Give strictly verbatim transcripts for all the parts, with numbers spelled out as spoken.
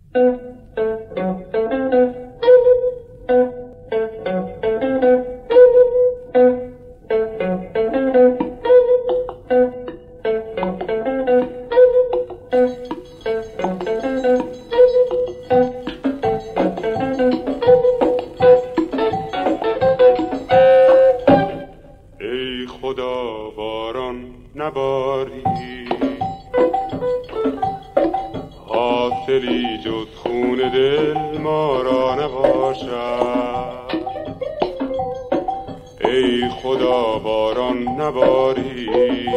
نباری حاصلی جز خون دل ما را نباشد. ای خدا باران نباری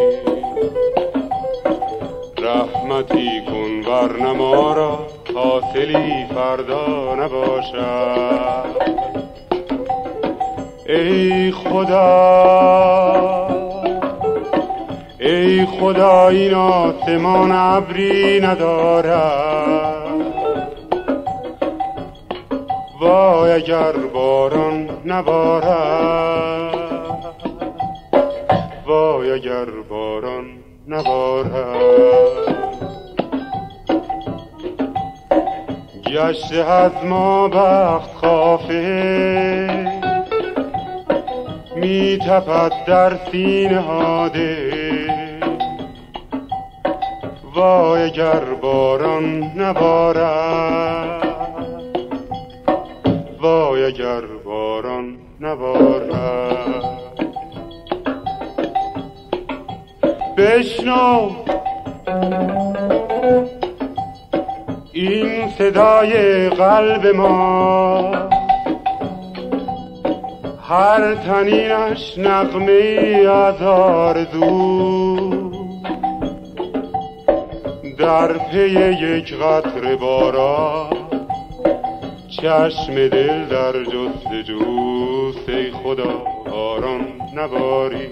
رحمتی کن ورنه ما را حاصلی فردا نباشد. ای خدا ای خدا این آسمان ابری ندارد. وای اگر باران نبارد، وای اگر باران نبارد. گشته از ما بخت خافه می تپد در سینه ها دل. وای اگر باران نبارد، وای اگر باران نبارد. بشنو این صدای قلب ما، هر تنینش نغمه از آرزو. در پی یک قطره باران چشم دل در جستجوست. ای خدا باران نباری.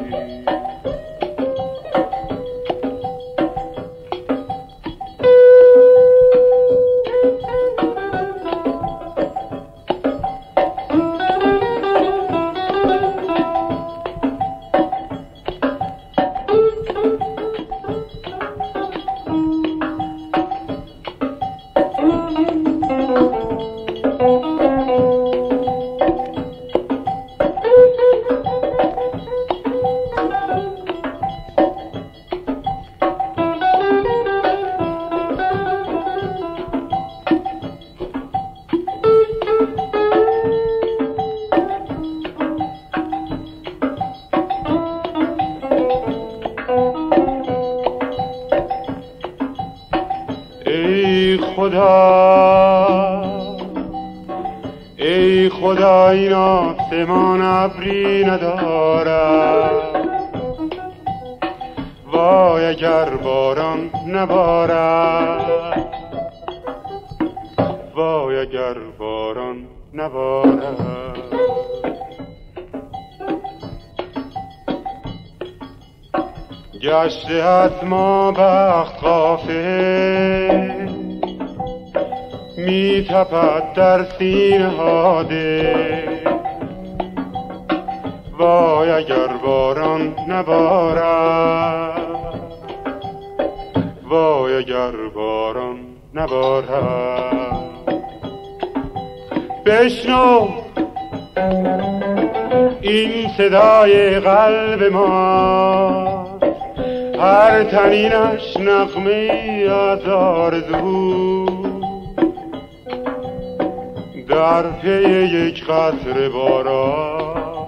ای خدا ای خدا این آسمان ابری ندارد. وای اگر باران نبارد، وای اگر باران نبارد. گشته از ما بخت غافل می تپد در سینه ها دل. وای اگر باران نبارد، وای اگر باران نبارد. بشنو این صدای قلب ما، هر تنینش نغمه از آرزو. در پی یک قطره باران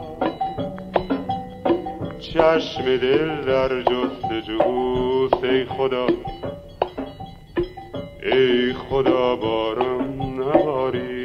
چشم دل در جستجوست. ای خدا ای خدا باران نباری.